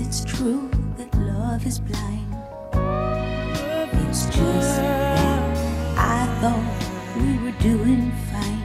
it's true that love is blind. It's just that I thought we were doing fine.